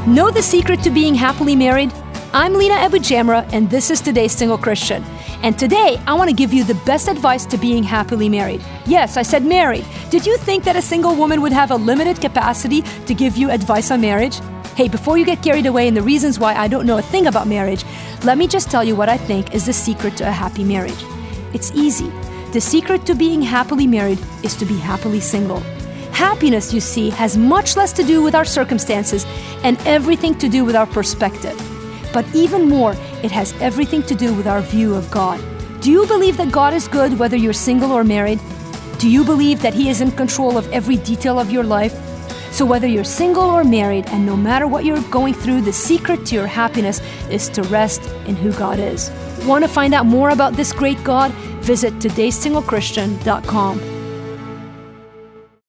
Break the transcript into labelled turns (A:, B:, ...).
A: Know the secret to being happily married? I'm Lina Abu Jamra, and this is Today's Single Christian. And today, I want to give you the best advice to being happily married. Yes, I said married. Did you think that a single woman would have a limited capacity to give you advice on marriage? Hey, before you get carried away in the reasons why I don't know a thing about marriage, let me just tell you what I think is the secret to a happy marriage. It's easy. The secret to being happily married is to be happily single. Happiness, you see, has much less to do with our circumstances and everything to do with our perspective. But even more, it has everything to do with our view of God. Do you believe that God is good whether you're single or married? Do you believe that He is in control of every detail of your life? So whether you're single or married, and no matter what you're going through, the secret to your happiness is to rest in who God is. Want to find out more about this great God? Visit todayssinglecchristian.com.